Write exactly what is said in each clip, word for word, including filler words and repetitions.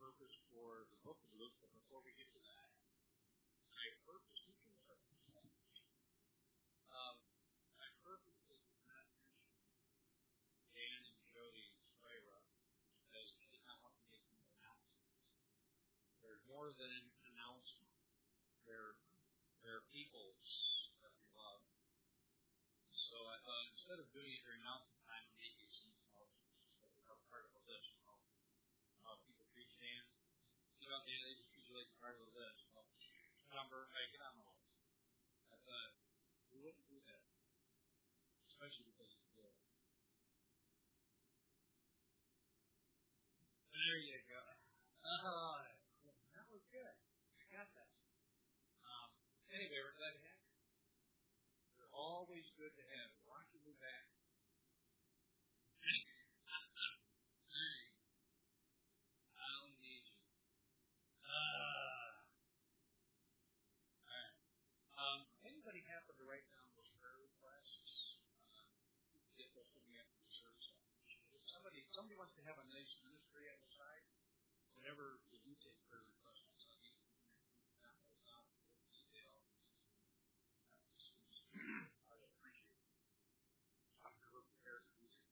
purpose for the book of Luke, but before we get to that, my purpose, you can purpose. Um, my purpose is not mention Dan and Jody Spira because they not want to make an announcement. They're more than an announcement. They're, they're peoples that we love. So I thought instead of doing it during announcement time, maybe some of part of the list. Uh, people treat Dan. You know, Dan, they just treat you like part of the list. Well, number, make it on the list. I thought, we wouldn't do that. Especially because it's good. There you go. Oh, that was good. I got that. Um, anyway, we're glad to have you. They're always good to have you. Why don't you move back? I'll need you. Uh, Alright. Um, anybody happen to write down those prayer requests? Uh, get those to me after the service. Somebody, somebody wants to have a nice ministry on the side. Whenever you do take prayer requests, I'll give you those out for detail. I appreciate it. I'm really prepared to do it.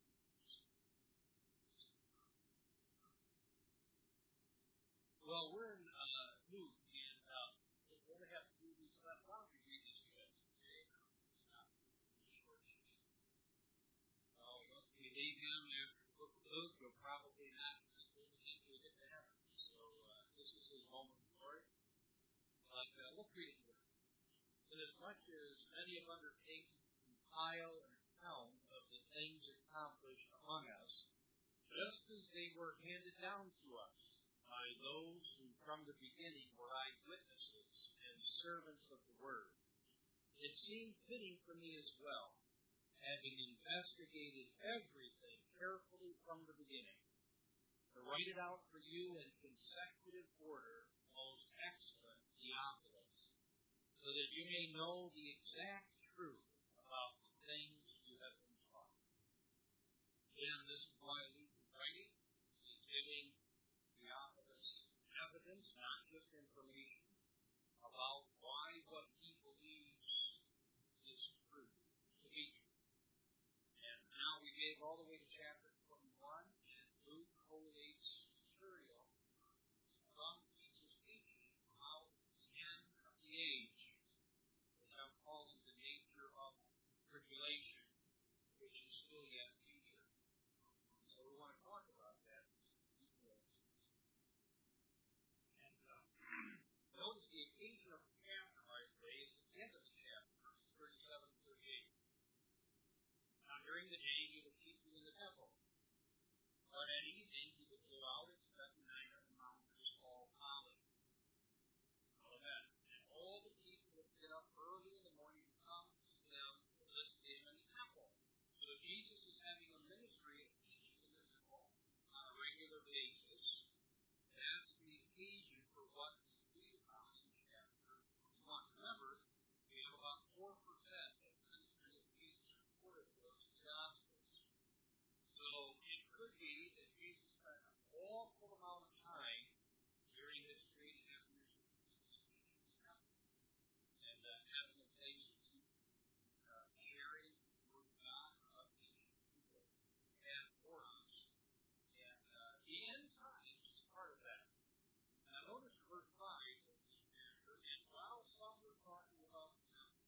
Well, we're in uh, Luke, and uh, what we have to do is, uh, why don't we read this together today? It's not short. Well, once we leave him after the book of Luke, we'll probably not really get to heaven. So uh, this is his moment of glory. But uh, let's read it here. Inasmuch as many have undertaken to compile an account of the things accomplished among us, just as they were handed down to us by those who from the beginning were eyewitnesses and servants of the word, it seemed fitting for me as well, having investigated everything carefully from the beginning, to write it out for you in consecutive order, most excellent Theophilus, so that you may know the exact truth about the things you have been taught. And this is why Luke is writing. He's giving Theophilus evidence, not just information, about why what he believes is true, to be true. And now we gave all the way to chapter twenty-one, and Luke collates material from Jesus' teaching about the end of the age, which I'm calling the nature of tribulation, which is still yet future. So we want to talk about that. And uh, notice the occasion of the chapter, I say, is the end of the chapter, verses thirty-seven to thirty-eight. Now, during the day, he would teach you in the temple. But at evening, he would go out and spend the night on the mountains called Olivet. Know that. And all the people would get up early in the morning and come to them to listen to him in the temple. So Jesus is having a ministry of teaching in the temple on a regular basis. That's the occasion for what we read about in chapter one. Remember, we have about four percent of the ministry of Jesus recorded for us in the Gospels. So it could be that Jesus spent an awful amount of time during his three and a half years of teaching in the temple and uh, having a place to uh, sharing the word of God of teaching people and for us. And uh, the end times is part of that. Now notice verse five of this chapter, and while some were talking about the temple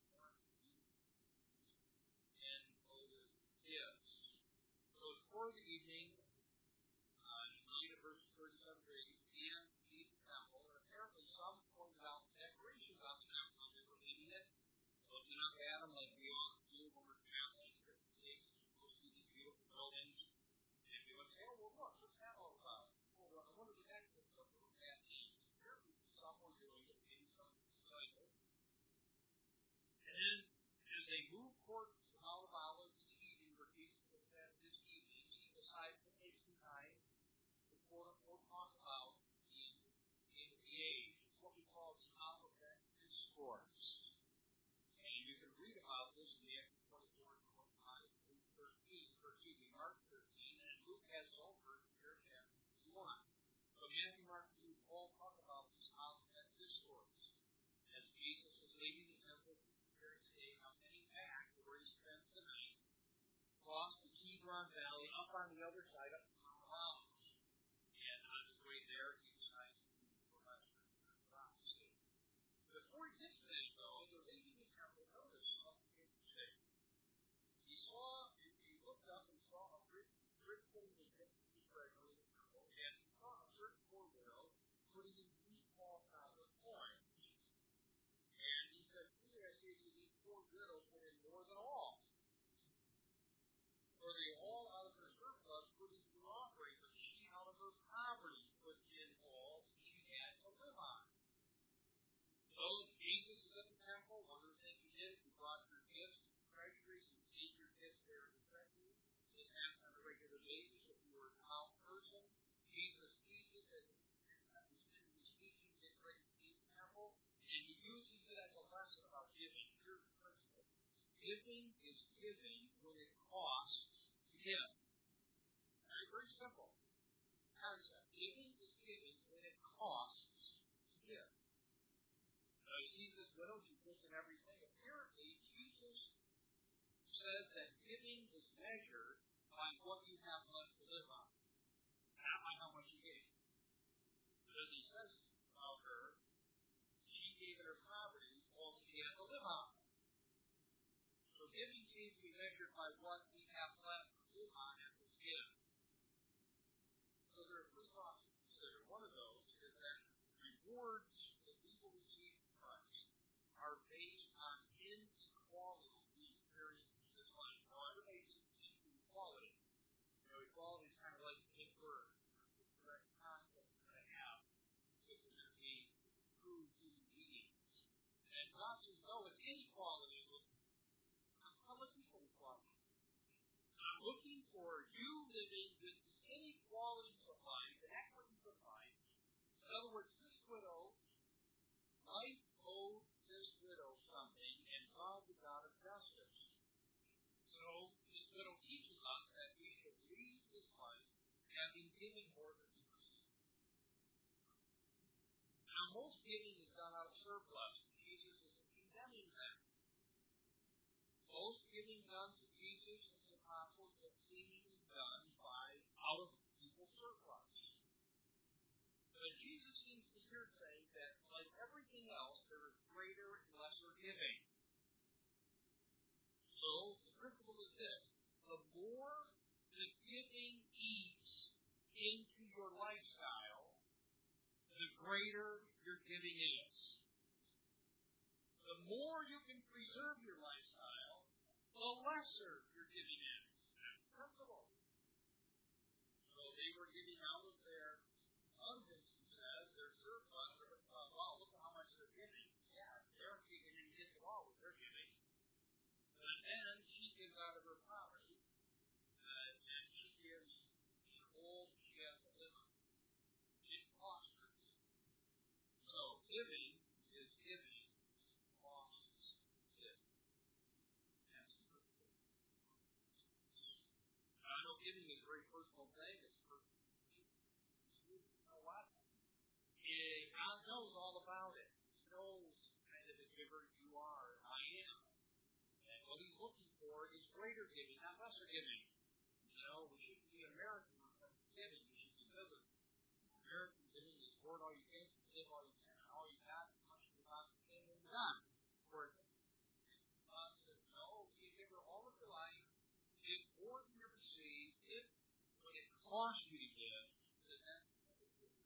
and other gifts, so toward the evening, uh, you read at verse thirty-seven to thirty, began to leave the temple, and apparently some pointed out decorations on the temple and they were leaving it, looking up at them like we ought to do when we're traveling to different places, we'll see these beautiful buildings. And we would say, oh, well, look, what's that all about? Oh, well, I wonder what that is. So we'll look at these. Apparently, someone doing it, maybe some disciples. And then, as they moved towards the Mount of Olives, the evening, where Jesus had said this evening, he decided to take some time to quote unquote talk about the end of the age. It's what we call the Olivet Discourse. And you can read about this in the Acts twenty-four, twenty-five, Luke thirteen, or excuse me, Mark thirteen, and Luke has over here chapter one. So Matthew, side up to the mountains. And on his way there, he decides to do the lesson of prophecy. Before he gets there, though, the lady in the temple noticed something interesting. He saw, he looked up and saw a written thing in the treasury, and he saw a certain poor widow putting in three small silver coins. And he said, "Truly I say to you, these poor widows put in more than all. For they all out of her surplus put into the offering, but she out of her poverty put in all she had to live on." So Jesus is at the temple. One of the things he did is he brought your gifts to the treasury. You keep your gifts there in the treasury. It happens on a regular basis. If you were a devout person, Jesus teaches and he's teaching, getting ready to leave the temple, and he uses it as a lesson about giving. Here's the principle. Giving is giving when it costs to give. Very, very simple concept. Giving is giving when it costs to give. Now, you see this widow, she puts in everything. Apparently, Jesus says that giving is measured by what you have left to live on, not by how much you gave. Because he says about her, she gave in her poverty all she had to live on. So giving seems to be measured by what we have left to live on and to give. So there are three thoughts to consider. One of those is that rewards that we will receive from Christ are based on inequality we experience in this life. Now, everybody sees equality. You know, equality is kind of like a word. The correct concept we're going to have if we're going to be true human beings. And God says, no, it's inequality. I'm looking for equality. I'm looking for you living with the inequalities of life, the equities of life. In other words, this widow, life owed this widow something, and God the God of justice. So, this widow teaches us that we should lead this life having given more than we receive. Now, most giving is done out of surplus. Jesus isn't condemning that. Most giving done to Jesus and the apostles is seemingly done by out of people's surplus. But Jesus seems to here say that, like everything else, there is greater and lesser giving. So, the principle is this. The more the giving eats into your lifestyle, the greater your giving is. The more you can preserve your lifestyle, the lesser your giving is. That's the principle. So they were giving out of their abundance, he says, their surplus. Uh, wow, look at how much they're giving. Yeah, they're giving and get it all with their giving. And then she gives out of her poverty, uh, and she gives all she has to live on. It costs her. So giving is giving. I know giving is a very personal thing. It's personal. You know what? Yeah, God knows all about it. He knows the kind of a giver you are. I am. And what He's looking for is greater giving, not lesser giving. You know, we shouldn't be American giving. We should be living. American giving is hoard all you can, give all you can, and all you got, as much as you possibly can, and you're done. Where God says, no, you give her all of your life. Give more than you receive. If when it costs you to give, then that's what it is.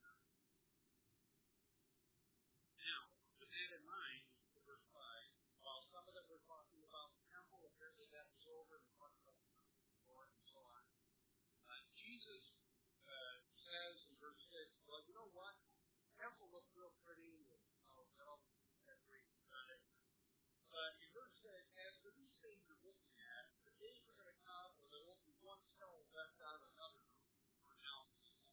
Now, with that in mind, verse five, while some of them were talking about the temple, apparently that was over, and talking about the Lord and so on. Uh, Jesus uh, says in verse six, well, you know what? The temple looks real pretty, and oh, well, that's great. But in verse six, as for these things you're looking at, the days are going to come when there won't be one stone left out of another for houses.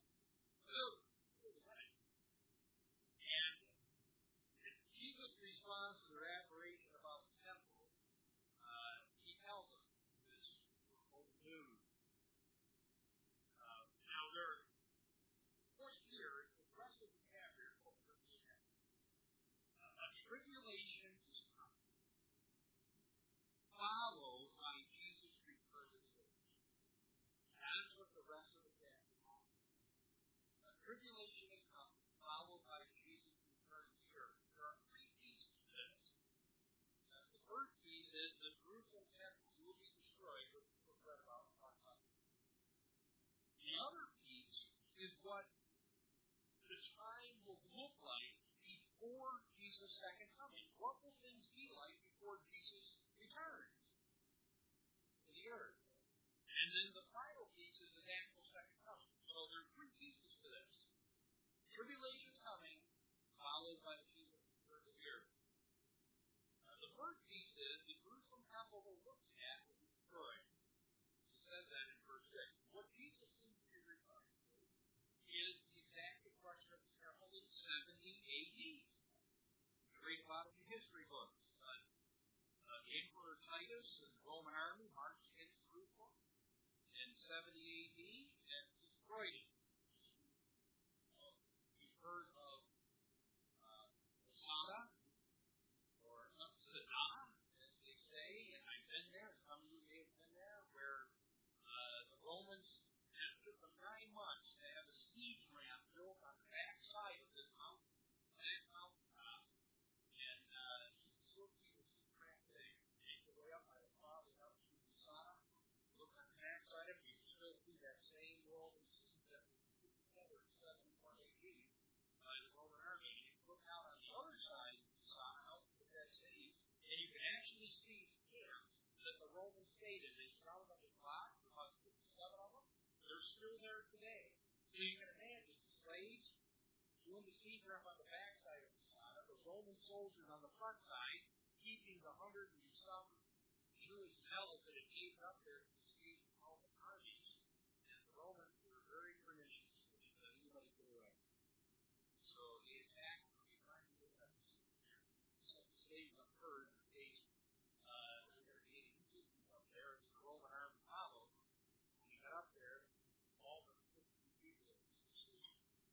before Jesus' second coming? What will things be like before Jesus returns to the earth? And then the final piece is his actual second coming. So there are three pieces to this. Tribulation coming, followed by the kingdom of the earth. Uh, the third piece is the Jerusalem temple we're looking at will be destroyed. He says that in verse six. What Jesus seems to be referring to is the exact question of parable in seventy A D. You read a lot of the history books. Uh, uh, Emperor Titus and the Roman army marched against Jerusalem in seventy A D and destroyed it. Uh, you've heard of uh, Masada, or Saddam, as they say, and I've been there, some of you may have been there, where uh, the Romans took them nine months to have a siege ramp built on the back side of this mountain, that mountain top, and uh, you can still see the sea crack today. You take your way up by the plaza out to Masada, look on the back side of it, you can still see that same Roman siege that was put together in seventy-one A D by the Roman army. And you look out on the other side of Masada, out to that city, and you can actually see the camps that the Romans stayed in. They surrounded them with rocks, about fifty-seven of them. They're still there today. So you can imagine slaves doing the siege ramp on the backside of Masada, the Roman soldiers on the front side, keeping the hundred and some Jewish zealots that had came up there to escape the Roman armies. And the Romans were very pernicious because anybody could away. So the attack was trying to get that so the slaves occurred in case uh, they were getting up there as the Roman army followed. When you got up there, all the fifty people were asleep.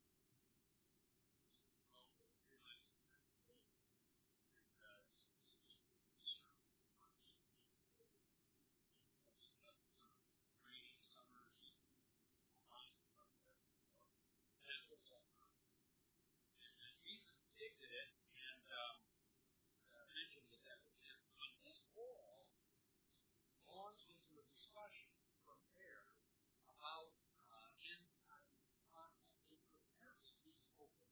Well, they realized that they were because rainy summers, lots of there. That was all. And then Jesus predicted it and um, uh, mentioned that that would happen. And this all launched into a discussion from there about uh, end time concept. It prepares this open.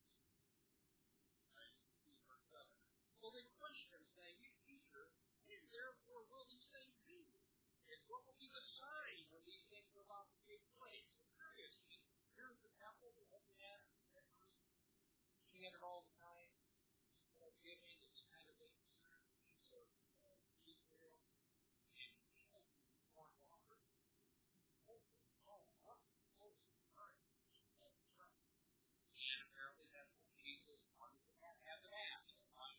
So they question saying, you teacher, and therefore will these things be? And what will be the sign when these things are about to take place? And seriously, here's the temple we're looking at, looking at it all the time, you know, giving this kind of thing. So, uh, Israel, and more water. Oh, what? And apparently that's what Jesus wanted to have them ask.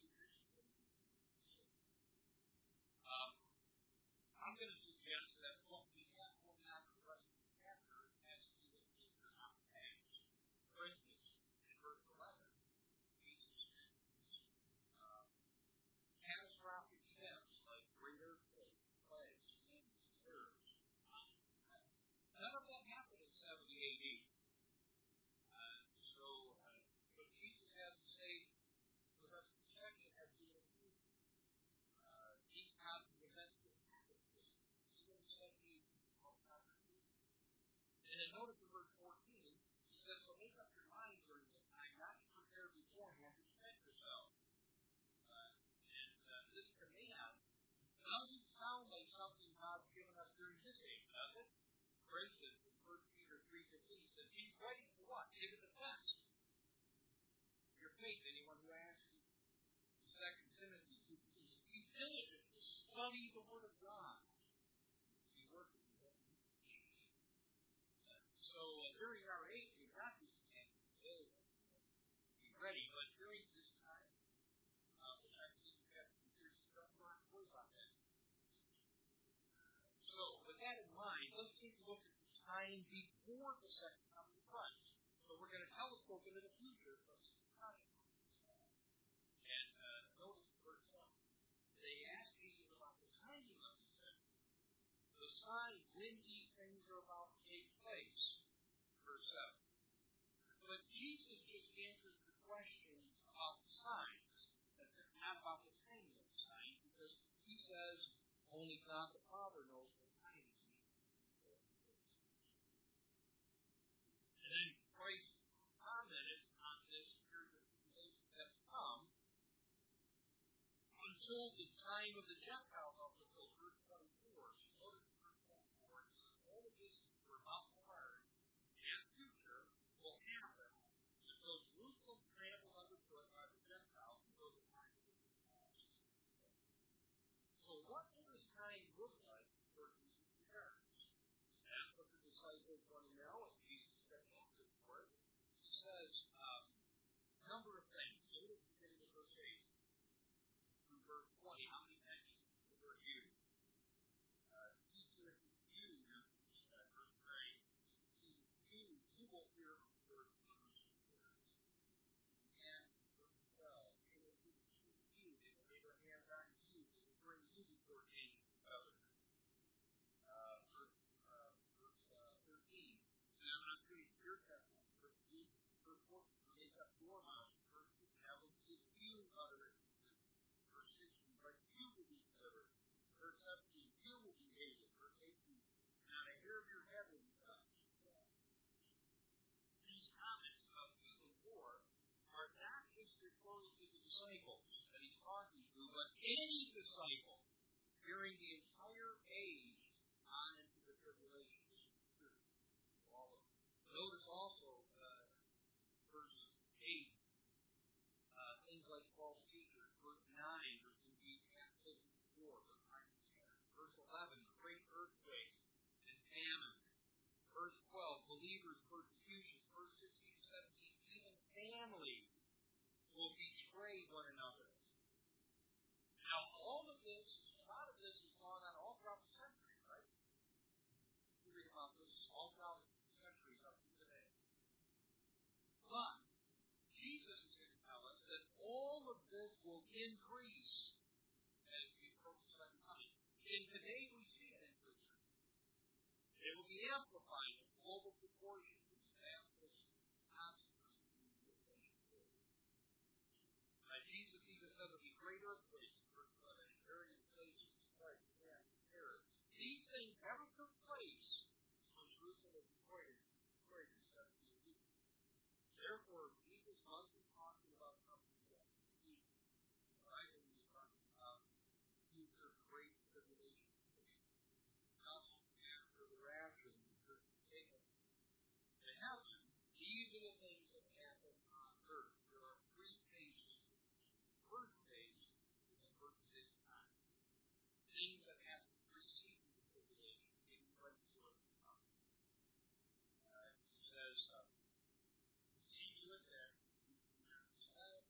Um, I'm going to suggest that what we have going on in the rest of the chapter has to do with the economic acts. For instance, in verse eleven, Jesus uh, catastrophic steps like great earthquakes, plagues, famines, terrors. None of that happened in seventy A D. Uh, so, uh, what Jesus has to say for the rest of the section has to do with uh, these kinds of events that happen. Even seventy, and then notice in verse fourteen, he says, so make up your mind during this time, not to prepare beforehand to protect yourself. Uh, and uh, this command doesn't sound like something God's given us during this age, does it? For instance, in First Peter three fifteen, he says, be ready for what? Give it a test. Your faith, anyone who asks you. Second Timothy two fifteen, be diligent to study the Word of God. Be working with it. So uh, during our age, we've got these things available. Be ready, but during this time, uh, which I think we have to do, don't want to worry about that. So, with that in mind, let's take a look at the time before the second coming of Christ. So, we're going to telescope into the future from some time. And uh, notice verse one. They asked Jesus about the timing of the event. The sign when these things are about to take place. Verse seven. But Jesus just answers the questions about the signs, not about the timing of the sign, because he says only God the Father knows what time it is. And then Christ commented on this period of tribulation that's the time of the Gentiles up until verse twenty-four. So notice verse twenty-four, it says, all of this were about to learn and future will happen until Jerusalem trampled underfoot by the Gentiles until the time of the Gentiles. So what will this time look like for Jesus' returns? That's what the disciples want to know, and Jesus said, answer for it. He says, um, a number of things. Notice the beginning of verse eight through verse twenty. How many mentions were used? Uh, Teacher, you, uh, verse nine. You, you will hear your words. And verse twelve. They will do you. They will lay their hands on you. They will bring you before kings and governors. Uh, verse, uh, verse uh, thirteen. And I'm not going to hear that. Verse eight. Verse fourteen. Make up your mind. Verse fifteen. I will give you utterance. Verse sixteen. But you will be delivered. Verse seventeen. You will be hated. Verse eighteen. Now the hair of your head will be touched. These comments about you and war are not just referring to the disciples that he's talking to, but any disciple during the entire age on into the tribulation. All of them. Notice also uh, verse eight, uh, things like false teachers. Verse nine, there's going to be cataclysm of war. Verse nine and ten. Verse eleven, great earthquakes and famine. Verse twelve, believers' persecution. Verse sixteen to seventeen, even families will betray one another. Now, all of this, a lot of this has gone on all throughout the century, right? You read about this all throughout the centuries up to today. But Jesus is going to tell us that all of this will increase as we approach the second coming. And today we see it increasing. It will be amplified in global proportions as this consequence of the uh, Jesus even said there'll be great earthquakes in various places, like and terror. These things never took place when Jerusalem was destroyed in seventy A D. Therefore, Jesus must be talking about something that he, right? And he's talking about future great tribulation. Not after the rapture, the church is taken to heaven. These are the things that happen on earth. There are three phases. The first phase is the first six times. Things that happen preceding the tribulation, getting ready for it to come. Uh, he says, uh, see to it that you do not decide.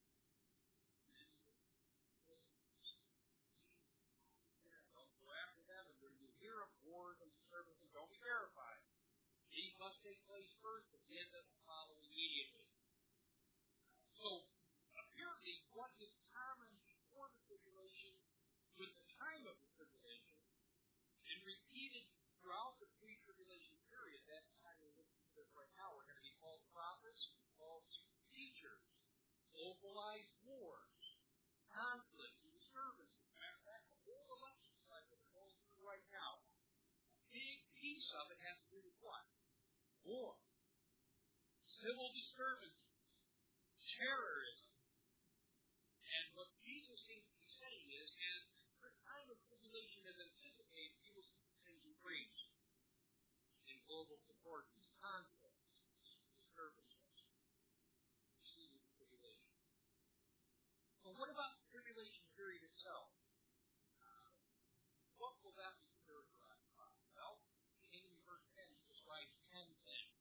Don't go after them, and when you hear of wars and disturbances, don't be terrified. These must take place first, but then doesn't follow immediately. So, apparently, what is common before the tribulation, with the time of the tribulation, and repeated throughout the pre-tribulation period, that's how we're looking at it right now. We're going to be false prophets, false teachers, localized wars, conflicts, and disturbances. Matter of fact, the whole election cycle that goes through right now, a big piece of it has to do with what? War, civil disturbances, terrorism. And what Jesus seems to be saying is, as the time of tribulation is anticipated, you will see things increase in global proportions, conflicts, disturbances, preceding the tribulation. So what about the tribulation period itself? Uh, what will that be characterized by? Well, beginning in verse ten, he describes ten things.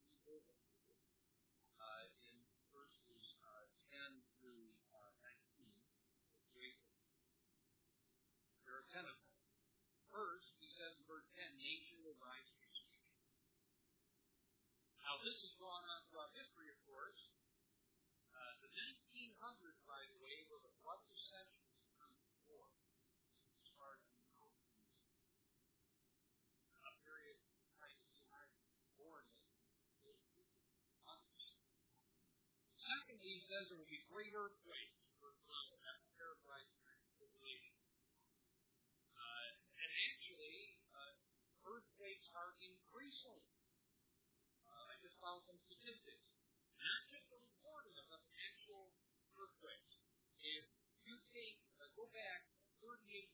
Uh, in verses uh, ten through uh, nineteen, there are ten of them. First, he says in verse ten, nation will rise against nation. Now, this has gone on throughout history, of course. Uh, the nineteen hundreds, by the way, were the floods of centuries through war. As far as we know, a period of nineteen hundred born in. Secondly, he says there will be great earthquakes. That's characterized by tribulation. Uh, and actually, uh, earthquakes are increasing. Uh, I just found some statistics. Not just the reporting of the actual earthquakes. If you take, uh, go back thirty-eight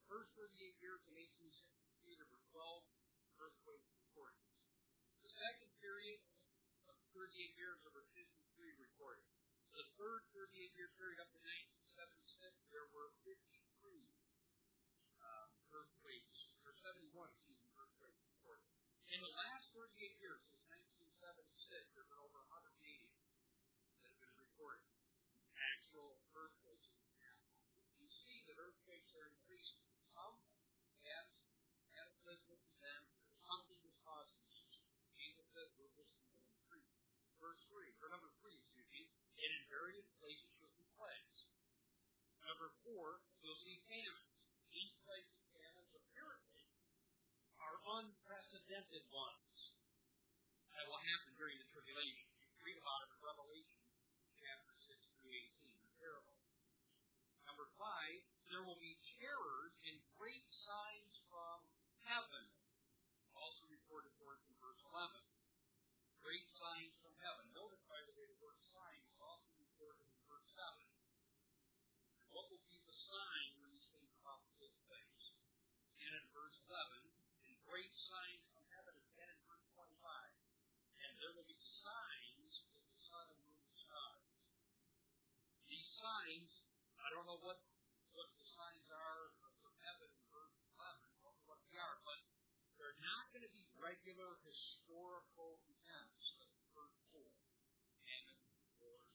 first thirty-eight years in eighteen sixty-three, there were twelve earthquakes recorded. The second period of thirty-eight years, there were fifty-three recorded. The third thirty-eight year period up to nineteen seventy-six, there were fifty-three uh, earthquakes, or seventy-one, excuse me, earthquakes recorded. In the last thirty-eight years, since nineteen seventy-six, there have been over one hundred eighty that have been recorded. Actual earthquakes. You see that earthquakes are increasing. Some have cataclysmic events, something is causing these. Jesus says we're just going to increase. Verse three, or number three, excuse me, and in various places you'll see plagues. Number four, you'll see famines. These places of famines apparently are unprecedented ones that will happen during the tribulation. You can read about it in Revelation chapter six through eighteen. They're terrible. Number five, there will be terrors and great signs from heaven. Also reported for us in verse eleven. Great signs from heaven. Notice, by the way, the word sign is also reported in verse seven. What will be the sign when these things are about to take place? And in verse eleven, and great signs from heaven again in verse twenty-five. And there will be signs in the sun and moon and stars. These signs, I don't know what, what the signs are from heaven in verse eleven, I don't know what they are, but they're not going to be regular historical events like the first four. And the four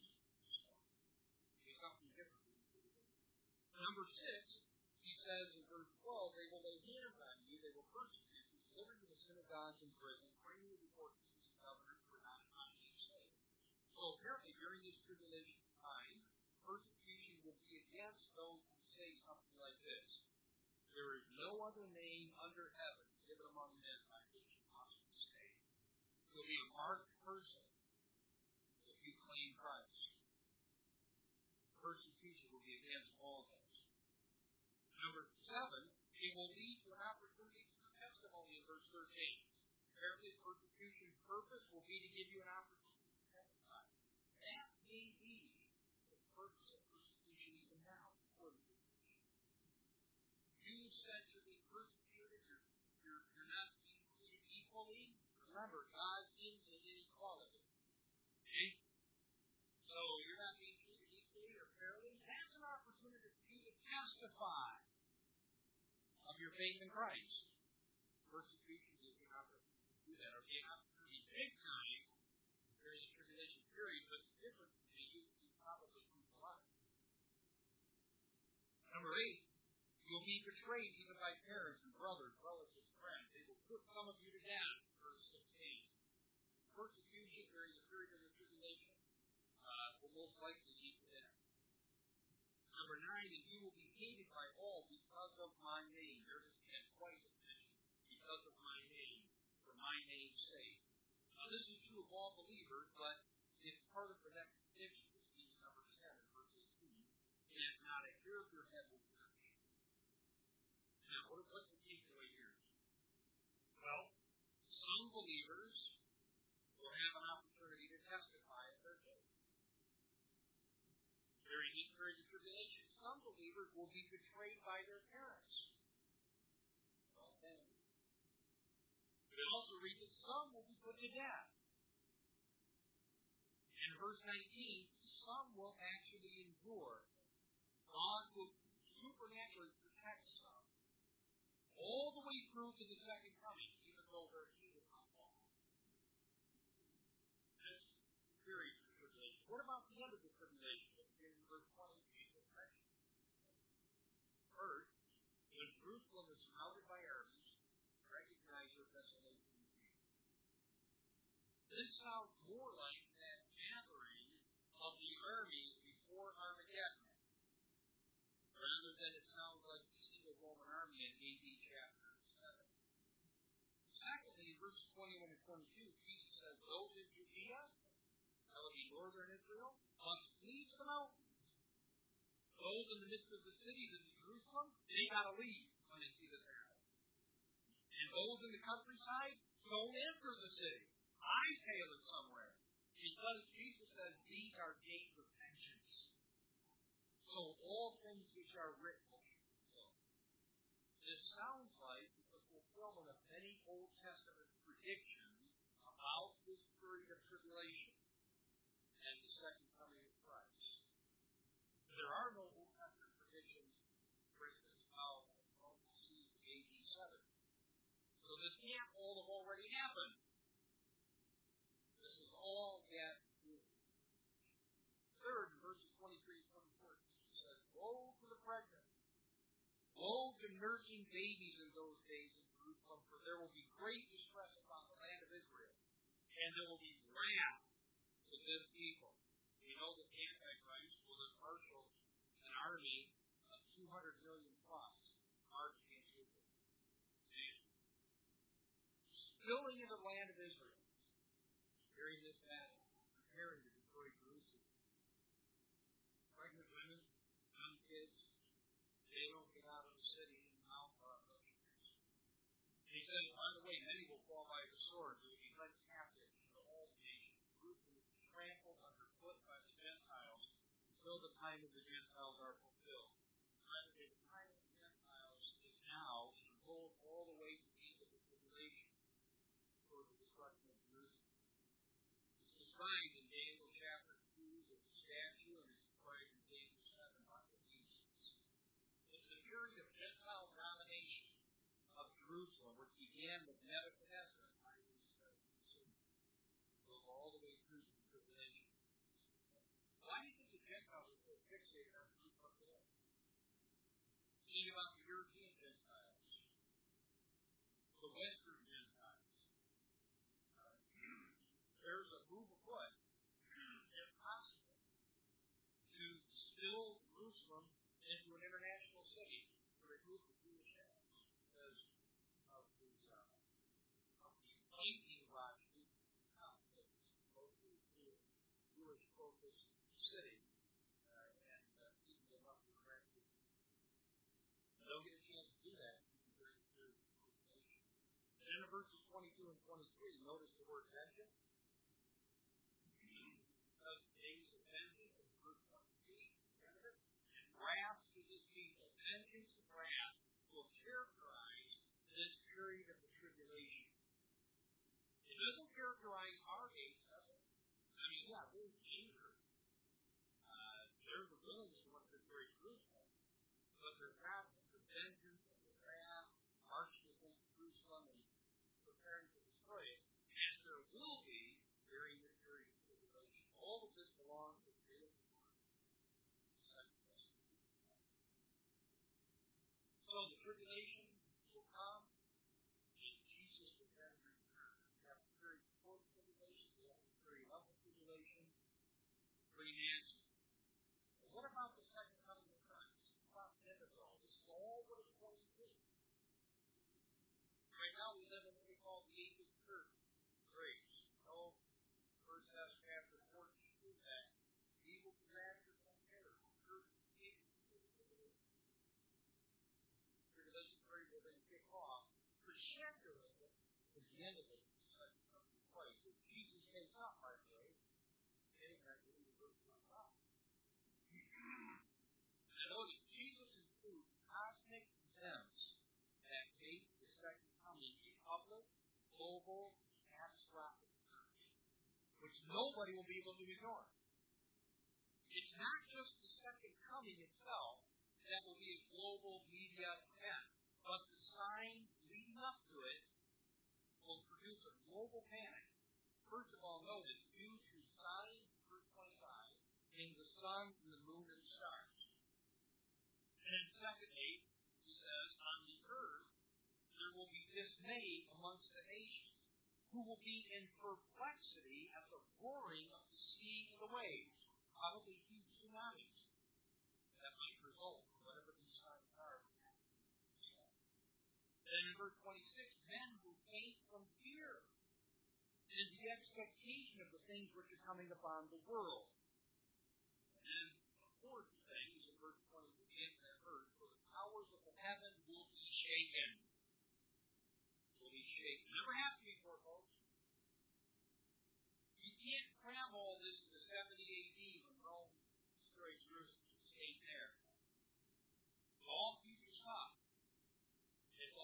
is something different. Number six, he says in verse twelve, they will lay hands on you, they will persecute you, deliver you to synagogues and prison, bring you before kings and governors for not finding you safe. So apparently during this tribulation time, persecution will be against those who say something like this: there is no other name under heaven given among men by which you must be saved. You'll be a marked person if you claim Christ. Persecution will be against all of us. Number seven, it will lead to an opportunity for testimony in verse thirteen. Apparently, persecution's purpose will be to give you an opportunity to testify. That may be the purpose of persecution even now. You said you're being persecuted, you're, you're, you're not being treated equally. Remember, God is in inequality. Okay? So you're not being treated equally or fairly. That's an opportunity for you to testify of your faith in Christ. Persecution is an opportunity to do that, or be an opportunity big time during the tribulation period, but it's different than you, you probably lose a lot. Number eight, you'll be betrayed even by parents and brothers, relatives, friends. They will put some of you to death. Verse sixteen. Persecution during the period of the tribulation uh, will most likely lead to death. Number nine, and you will be hated by all because of my name. There's again twice mentioned. Because of my name, for my name's sake. Now this is true of all believers, but it's part of the next condition. This means number ten in verse eighteen. And not a hair of your head will perish. Now, what, what's the takeaway here? Well, some believers will have an opportunity to testify of their faith. During this period of tribulation, some believers will be betrayed by their parents. Okay. We also read that some will be put to death. In verse nineteen, some will actually endure. God will supernaturally protect some all the way through to the second coming, even though their heat is not long. That's the period of tribulation. What about the end of the tribulation? In verse twenty, Jesus mentioned. First, when Jerusalem is surrounded by armies, recognize your desolation. This sounds more like that gathering of the armies before Armageddon, rather than it sounds like the single Roman army in A D chapter seven. Secondly, in verses twenty-one and twenty-two, Jesus says, those in Judea, that would be northern Israel, must flee to the mountains. Those in the midst of the cities in Jerusalem, they got to leave when they see this happen. And those in the countryside, don't enter the city. Hightail it somewhere. Because Jesus says these are gates of vengeance. So all things which are written will be fulfilled. sounds like the fulfillment of many Old Testament predictions about this period of tribulation and the second coming of Christ. There are no Old Testament predictions, for instance, about Rome C A D seven. So this can't all have already happened. This is all yet third, in verses twenty-three and twenty-four, Jesus says, woe to the pregnant, woe to nursing babies in those days in Jerusalem, for there will be great distress upon the land of Israel, and there will be wrath to this people. We know that the Antichrist will have marshaled an army of two hundred million plus march against Israel. Spilling into the land of Israel during this battle, preparing to destroy Jerusalem. Pregnant women, young kids, they don't get out of the city and mount on the streets. He says, by the way, many will fall by the sword. They will be led captive to all nations. Jerusalem will be trampled underfoot by the Gentiles until the time of the Gentiles are fulfilled. By the way, the time of the Gentiles is now, and rolled all the way to the end of the tribulation for the destruction of Jerusalem. It's described in Daniel chapter two as a statue, and it's described in Daniel seven by the beasts. It's the period of Gentile domination of Jerusalem, which began with Nebuchadnezzar in five seventy-two, goes all the way through the tribulation. Why do you think the Gentiles are so fixated on Jerusalem today? Think about the European Gentiles, the Western Gentiles. Uh, there's a move afoot, if possible, to distill Jerusalem into an international city to remove the Jewish Allies because of the uh, of the lightning rod conflicts, mostly Jewish focused city, uh, and uh, keeping them up to correct. They don't get a chance to do that during the period of tribulation. And then in verses twenty-two and twenty-three, notice the word vengeance. Because the days of vengeance in verse twenty-three, and wrath to this people. Vengeance and wrath will characterize this period of the tribulation. It doesn't characterize our age, does it? I mean, yeah, there's anger. Uh, there's a willingness to want to destroy Jerusalem. But there's wrath, there's vengeance, there's wrath, marching against Jerusalem and preparing to destroy it. And there will be during this period of tribulation. All of this belongs to the day of the Lord. So the tribulation will come, and Jesus will then return. We have a period before the tribulation, we have a period of the tribulation, three answers. But what about the second coming of Christ? What about the end of it all? This is all what it's going to be. Right now we live in what we call the age of curse, grace. No, First chapter fourteen is that evil disasters and terror, curse, tribulation period will then kick off, particularly at the end of it, the second coming of Christ. If Jesus takes up, by the way, then that will be the verse on top. And notice, Jesus includes cosmic events that make the second coming a public, global, catastrophic event, which nobody will be able to ignore. It's not just the second coming itself that will be a global media event, but the signs leading up to it will produce a global panic. First of all, notice, due to signs, verse twenty-five, in the sun, and the moon, and the stars. And then secondly, he says, on the earth, there will be dismay amongst the nations, who will be in perplexity at the roaring of the sea and the waves, probably huge tsunamis that might result from whatever these signs are. Then in verse twenty-six, men will faint from fear and the expectation of the things which are coming upon the world. And the fourth thing is in verse twenty-eight, that verse, for the powers of the heaven will be shaken. Will be shaken. Never happened before, folks. You can't cram all this into seventy A D when Rome destroyed Jerusalem. It stayed there. It's all future stuff. It's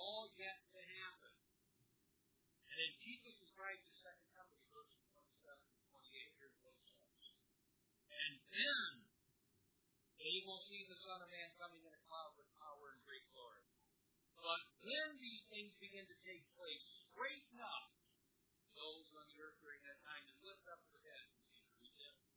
And Jesus describes his second coming in verses twenty-seven and twenty-eight. Here's what it says. And then they will see the Son of Man coming in a cloud with power and great glory. But when these things begin to take place, straighten up those on the earth during that time and lift up their heads and see the redemption.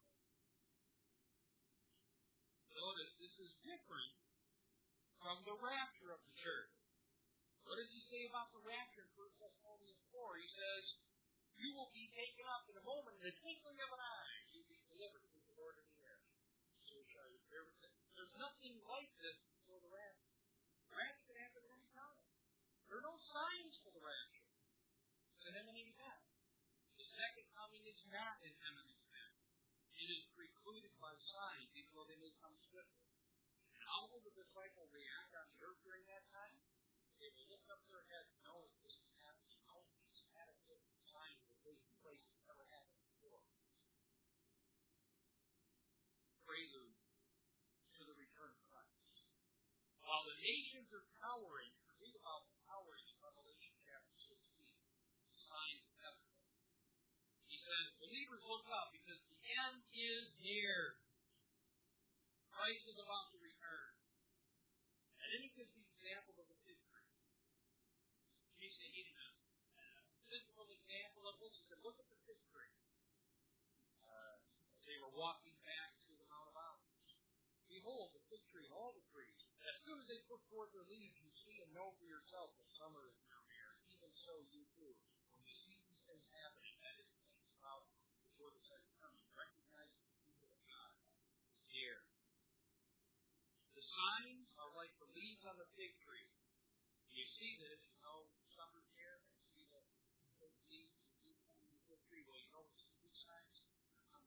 Notice this is different from the rapture of the church. What does he say about the rapture in First Thessalonians four? He says, you will be taken up in a moment, in the twinkling of an eye. You will be delivered to the Lord in the air. So shall you bear with it. There's nothing like this before the rapture. The rapture can happen at any time. There are no signs for the rapture. It's an imminent event. The second coming is not an imminent event. It is precluded by signs, even though they may come swiftly. How will the disciple react on the earth during that time? They will lift up their heads, knowing this is happening, knowing these adequate signs are taking place that never happened before. Prelude to the return of Christ. While the nations are cowering, read about the cowering in Revelation chapter sixteen. Signs of heaven. He says, believers look up because the end is near. Christ is about to return. And then he gives the example of the fig tree. He said, a physical example of this. He said, look at the fig tree. Uh, they were walking back to the Mount of Olives. Behold, the fig tree and all the trees. As soon as they put forth their leaves, you see and know for yourself that summer is now near. Even so, you too. When you see these things happening, that is things about before the second coming, recognize the kingdom of God is here. The signs are like the leaves on the fig tree. You see this, you know, summer's here, and you see the leaves on the fig tree. Well, you know what these signs are?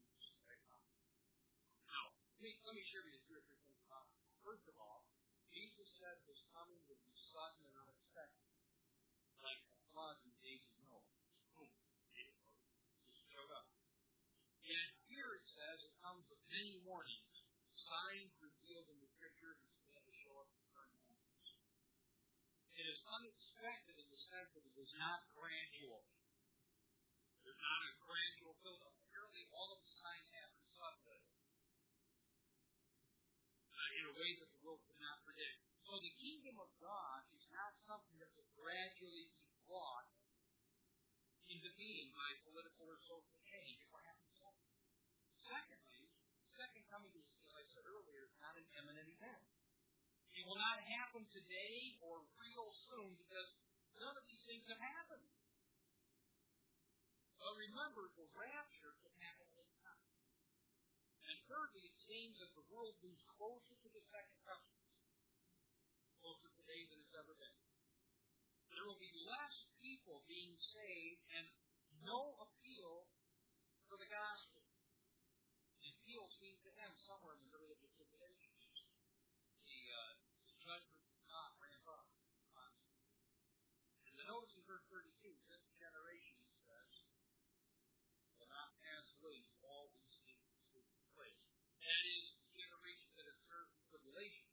Now, let me, let me share with you three or three things about it. First of all, Jesus said his coming would be sudden and unexpected. Like a flood in the days of Noah. Boom. Just showed up. And here it says it comes with many warnings. Signs revealed in the Scripture instead to show up the current moments. It is unexpected in the sense that it is not gradual. It is not a gradual build-up. Apparently, all of the signs happen suddenly. Uh, in a way that the world could not predict. So the kingdom of God is not something that will gradually be brought into being by political or social change. It will happen suddenly. Secondly, second coming, as I said earlier, is not an imminent event. It will not happen today or real soon because none of these things have happened. But remember, the rapture can happen at any time. And thirdly, it seems that the world moves closer to the second coming, closer today than it's ever been. There will be less people being saved and no appeal for the gospel. The appeal seems to end somewhere in the middle of the tribulation. The, uh, the judgment of God ramp up. And the notice in verse thirty-two, this generation, he says, will not pass away until all these things take place. That is the generation that has served the tribulation.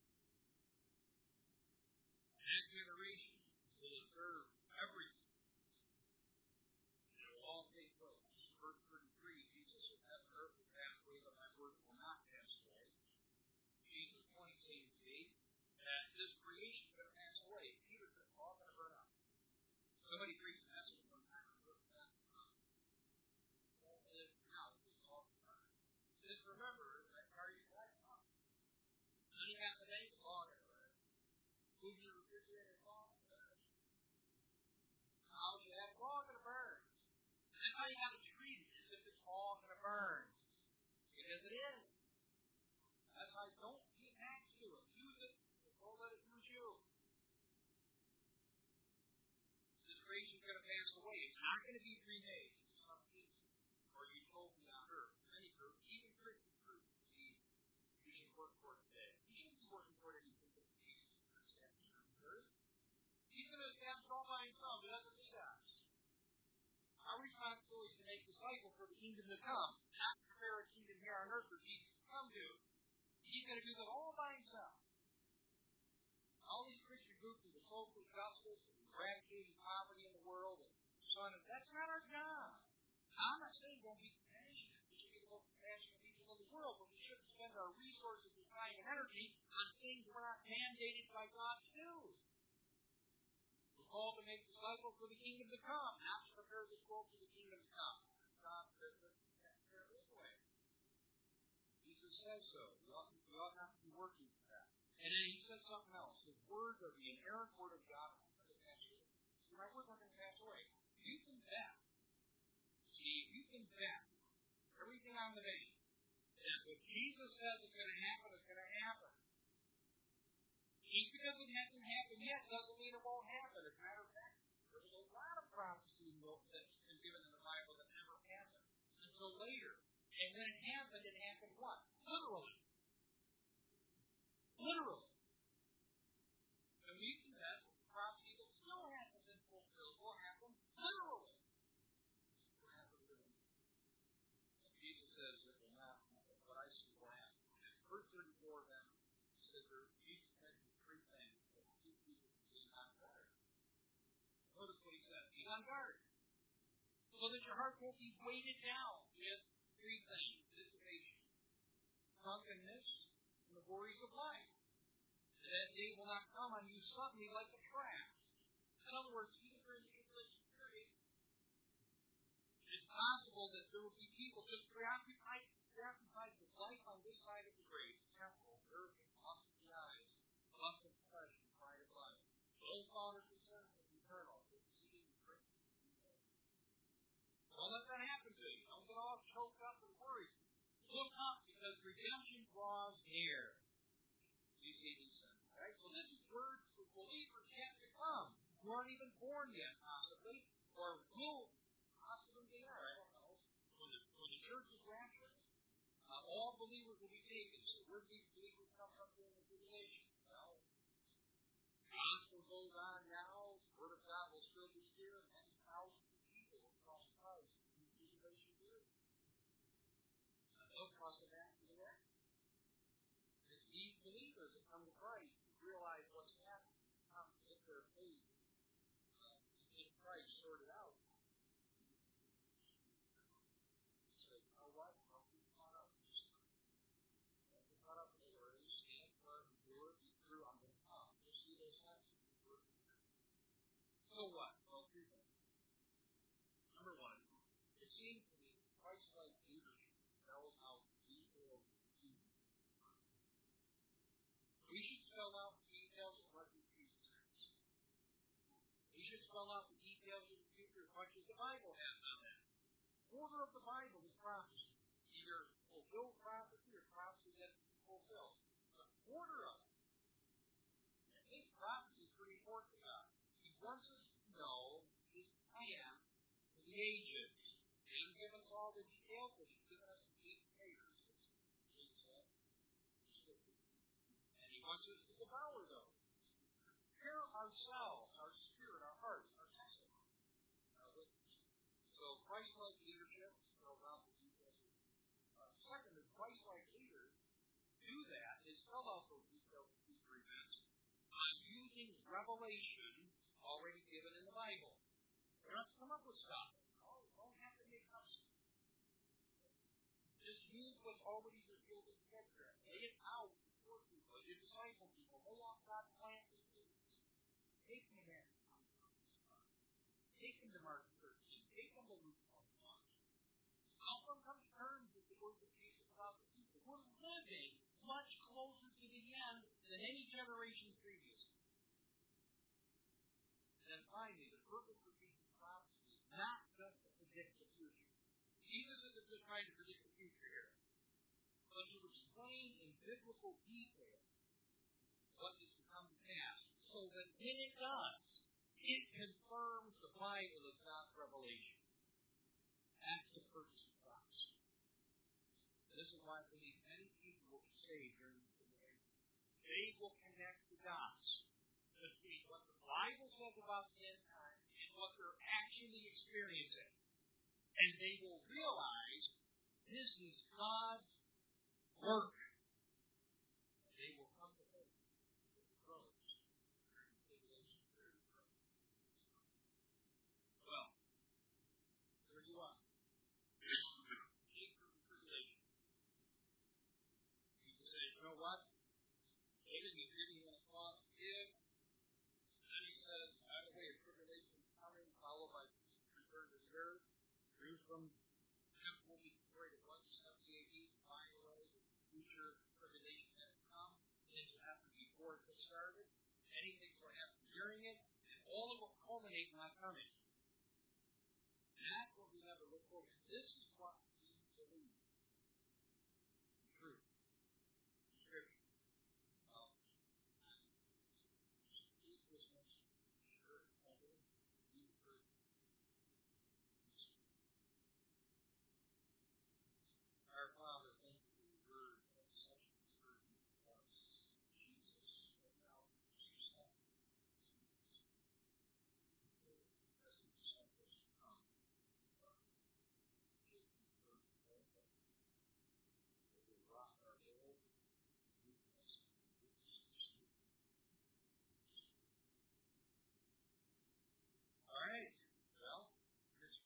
That generation will observe everything. And it will all take place. Verse thirty-three, Jesus said, heaven and earth will pass away, but my word will not pass away. Jesus points A to B that this creation is going to pass away. Peter said, it's all going to burn up. Somebody preached a message one time on earth that all live now, it's all going to burn. He says, remember, that car you drive on. None you have today is all going to burn. Who's your refrigerator is all going to burn. House you have is all going to burn. That's how you got to treat it, as if it's all going to burn. Because it is. That's why don't get next to it. Use it, and don't let it use you. This creation is going to pass away. It's not going to be three days. It's some cases. Or utopia on earth. Many groups, even Christian groups, believe you should work for it today. You shouldn't be working for anything that Jesus is going to establish on earth. He's going to establish all by himself. He doesn't need us. Our responsibility is to make disciples for the kingdom to come, not to prepare a kingdom here on earth for Jesus to come to. He's going to do that all by himself. All these Christian groups and the social justice and eradicating poverty in the world and Son. That's not our job. I'm not saying don't be compassionate. We should be the most compassionate people in the world, but we shouldn't spend our resources and time and energy on things we're not mandated by God to do. We're called to make disciples for the kingdom to come, not to prepare this world for the kingdom to come. God says that this way. Jesus says so. We ought, we ought not to be working for that. And then he says something else. His words are the inerrant word of God. See, my words are going to pass away. You can bet. See, you can bet everything on the day that what Jesus says is going to happen is going to happen. Just because it hasn't happened yet doesn't mean it won't happen. As a matter of fact, there's a lot of prophecy that's been given in the Bible that never happened until later. And when it happened, it happened what? Literally. Literally. And we can bet prophecy that still hasn't been fulfilled will happen literally. What happened to them? Jesus says it will not happen, but I see what happened. Verse thirty-four then says there Jesus mentioned three things that keep people from being on guard. Notice what he says. Be on guard. So that your heart won't be weighted down with three things. Dissipation, drunkenness, and the worries of life. That day will not come on you suddenly like a trap. In other words, even during the tribulation period, it's possible that there will be people just preoccupied, preoccupied with life on this side of the grave. Temporal, earthly, lust of the eyes, lust of the flesh, and pride of life. Those thoughts are concerned with eternal, exceeding great. Don't let that happen to you. Don't get all choked up and worried. Look up because redemption draws near. You see these things, right? So this is words for believers yet to come. Who aren't even born yet, possibly, or will possibly be. I don't know. When the, when the church is raptured, uh, all believers will be taken. So where do these believers come from during the tribulation? Well, the gospel goes on now. The word of God will still be here, and many thousands of people will cross Christ in the tribulation period. Uh, they'll cross the back to the right. It's these believers that come to Christ and realize what's happening, come to get their faith uh, in Christ sorted out. So, you know what? Don't be caught up in this stuff. Don't be caught up in the words. Stand firm, endure, be true, I'm going to come. You'll see those steps. So what? Well, three things. Number one, it seems to me Christ-like leadership spells out detailed duty. We should spell out the details of what we Jesus has. We should spell out the details of the future as much as the Bible has on that. The order of the Bible is prophecy. Either fulfilled prophecy or prophecy that is fulfilled. The order of it. I think prophecy is pretty important to God. He wants us to know His plan for the ages. He hasn't given us all the details, but He's given us the eight players. And He wants us to devour those. Prepare ourselves, our spirit, our hearts, our testimony, our witness. So Christ-like leadership spells out the details. Uh, second, as Christ-like leaders do that is spell out those details of future events by using revelation already given in the Bible. You don't have to come up with stuff. You don't have to make up stuff. Just use what's already revealed in Scripture. Lay it out before people. You disciple people. Lay out God's plan to you. Take them in. Take them to Mark thirteen. Take them to Luke twenty-one. Help them come to terms with the words of Jesus about the future. We're living much closer to the end than any generation previously. And then finally, the purpose of Jesus' prophecy is not just to predict the future. Jesus isn't just trying to predict the future here, but to explain in biblical detail what is to come to pass, so that when it does, it confirms the Bible as God's revelation. That's the purpose of prophecy. This is why I believe many people will be saved during the tribulation. They will connect the dots between what the Bible says about the end time and what they're actually experiencing. And they will realize this is God's work. They will come to faith. Well, from temporary glory to one seventy A D, flying away to future tribulation that will come. Things will happen before it gets started. Anything will happen during it. And all of it will culminate in my coming.